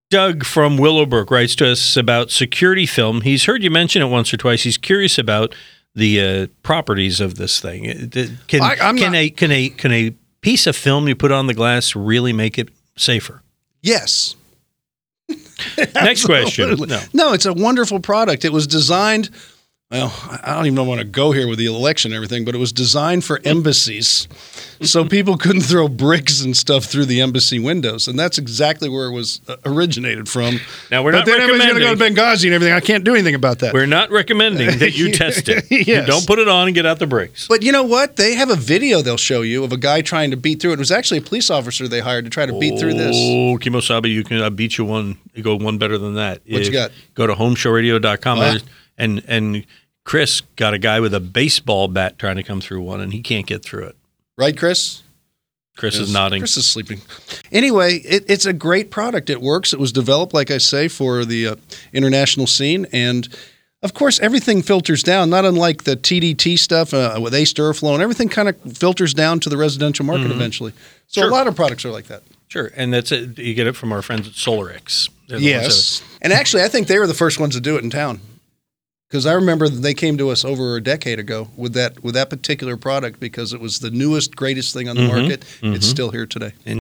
Doug from Willowbrook writes to us about security film. He's heard you mention it once or twice. He's curious about the properties of this thing. Can a piece of film you put on the glass really make it safer? Yes. Next question. No, it's a wonderful product. It was designed. Well, I don't even want to go here with the election and everything, but it was designed for embassies. So people couldn't throw bricks and stuff through the embassy windows. And that's exactly where it was originated from. Now, we're not recommending. Everybody's going to go to Benghazi and everything. I can't do anything about that. We're not recommending that you test it. Yes. You don't put it on and get out the bricks. But you know what? They have a video they'll show you of a guy trying to beat through it. It was actually a police officer they hired to try to beat through this. Oh, Kimosabe, you can beat you one. You go one better than that. What you got? Go to homeshowradio.com and Chris got a guy with a baseball bat trying to come through one, and he can't get through it. Right, Chris? Chris is nodding. Chris is sleeping. Anyway, it's a great product. It works. It was developed, like I say, for the international scene. And, of course, everything filters down, not unlike the TDT stuff with Ace Duraflow, and everything kind of filters down to the residential market eventually. So Sure. a lot of products are like that. Sure, and that's it. You get it from our friends at SolarX. Yes. And actually, I think they were the first ones to do it in town. Because I remember they came to us over a decade ago with that particular product because it was the newest, greatest thing on the market. It's still here today.